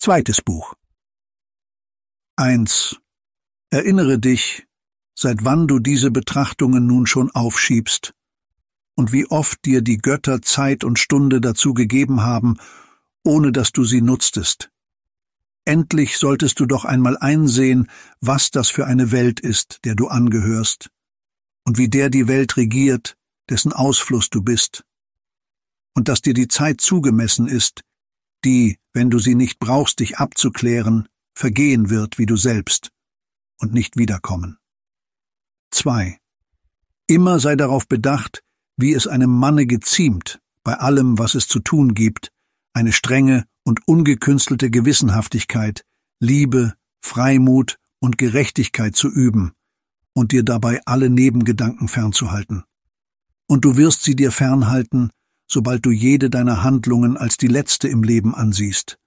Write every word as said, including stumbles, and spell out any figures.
Zweites Buch. eins. Erinnere dich, seit wann du diese Betrachtungen nun schon aufschiebst und wie oft dir die Götter Zeit und Stunde dazu gegeben haben, ohne dass du sie nutztest. Endlich solltest du doch einmal einsehen, was das für eine Welt ist, der du angehörst, und wie der die Welt regiert, dessen Ausfluss du bist, und dass dir die Zeit zugemessen ist, die, wenn du sie nicht brauchst, dich abzuklären, vergehen wird wie du selbst und nicht wiederkommen. zwei. Immer sei darauf bedacht, wie es einem Manne geziemt, bei allem, was es zu tun gibt, eine strenge und ungekünstelte Gewissenhaftigkeit, Liebe, Freimut und Gerechtigkeit zu üben und dir dabei alle Nebengedanken fernzuhalten. Und du wirst sie dir fernhalten, sobald du jede deiner Handlungen als die letzte im Leben ansiehst